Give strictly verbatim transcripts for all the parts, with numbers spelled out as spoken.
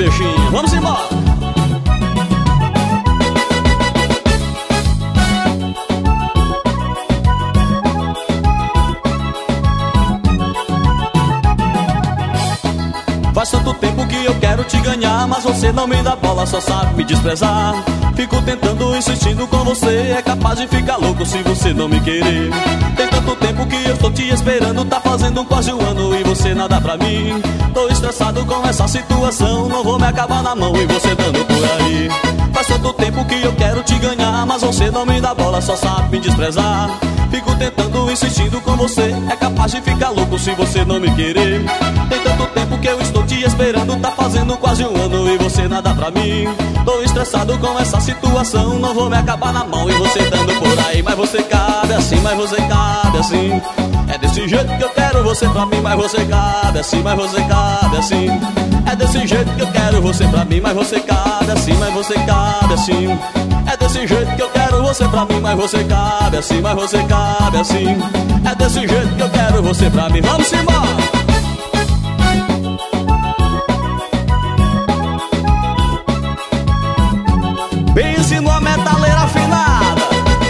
Peixinho, vamos embora. Faz tanto tempo que eu quero te ganhar, mas você não me dá bola, só sabe me desprezar. Fico tentando, insistindo com você, é capaz de ficar louco se você não me querer. Tem tanto tempo que eu estou te esperando, tá fazendo quase um ano e você nada pra mim. Tô estressado com essa situação, não vou me acabar na mão e você dando por aí. Faz tanto tempo que eu quero te ganhar, mas você não me dá bola, só sabe me desprezar. Fico tentando, insistindo com você, é capaz de ficar louco se você não me querer. Tem tanto tempo que eu estou te esperando, tá fazendo quase um ano e você nada pra mim. Tô estressado com essa situação, não vou me acabar na mão e você dando por aí. Mas você cabe assim, mas você cabe assim. É desse jeito que eu quero você pra mim, mas você cabe assim, mas você cabe assim. É desse jeito que eu quero você pra mim, mas você cabe assim, mas você cabe assim. É desse jeito que eu quero você pra mim, mas você cabe assim, mas você cabe assim. É desse jeito que eu quero você pra mim, vamos embora! Pense numa metaleira afinada.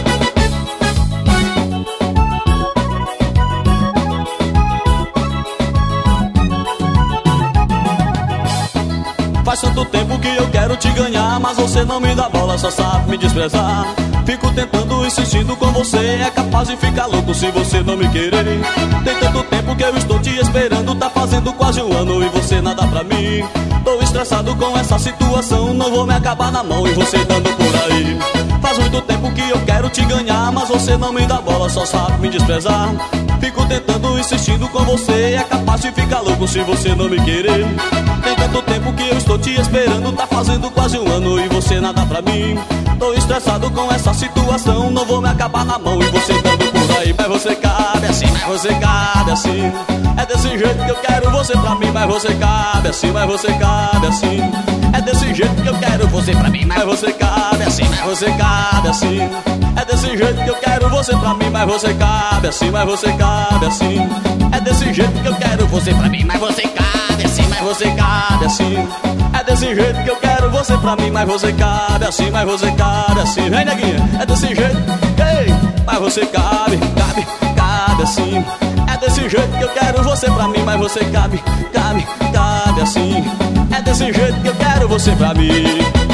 Faz tanto tempo que eu quero te ganhar, mas você não me dá bola, só sabe me desprezar. Fico tentando, insistindo com você, é capaz de ficar louco se você não me querer. Tem tanto tempo que eu estou te esperando, tá fazendo quase um ano e você nada pra mim. Tô estressado com essa situação, não vou me acabar na mão e você dando por aí. Faz muito tempo que eu quero te ganhar, mas você não me dá bola, só sabe me desprezar. Fico tentando, insistindo com você, é capaz de ficar louco se você não me querer. Tem tanto tempo que eu estou te esperando, tá fazendo quase um ano e você nada pra mim. Tô estressado com essa situação, não vou me acabar na mão e você dando por aí. Mas você cabe assim, mas você cabe assim. É desse jeito que eu quero você pra mim, mas você cabe assim, mas você cabe assim. É desse jeito que eu quero você pra mim, mas você cabe assim, mas você cabe assim. É desse jeito que eu quero você pra mim, mas você cabe assim, mas você cabe assim. É desse jeito que eu quero você pra mim, mas você cabe assim, mas você cabe assim. É desse jeito que eu quero você pra mim, mas você cabe assim, mas você cabe assim. Vem, neguinha, é desse jeito, ei, mas você cabe, cabe, cabe assim. É desse jeito que eu quero você pra mim, mas você cabe, cabe, cabe assim. É desse jeito que eu quero você pra mim.